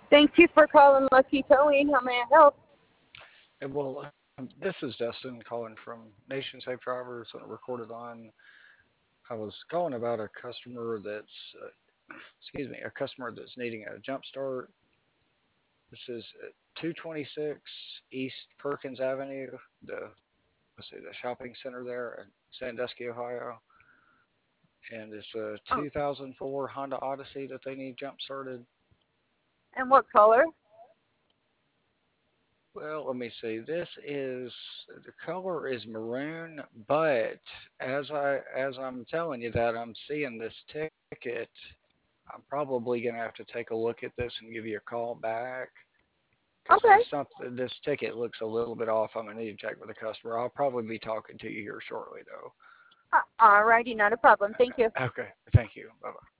Thank you for calling Lucky Towing. How may I help? This is Dustin calling from Nation Safe Drivers on a recorded line. I was calling about a customer a customer that's needing a jump start. This is at 226 East Perkins Avenue, the shopping center there in Sandusky, Ohio. And it's a Oh, 2004 Honda Odyssey that they need jump started. and what color? Well, let me see. The color is maroon, but as I'm telling you that, I'm seeing this ticket. I'm probably gonna have to take a look at this and give you a call back because Okay. this ticket looks a little bit off. I'm gonna need to check with the customer. I'll probably be talking to you here shortly, though. All righty, not a problem. Thank you. Okay, thank you. Bye bye.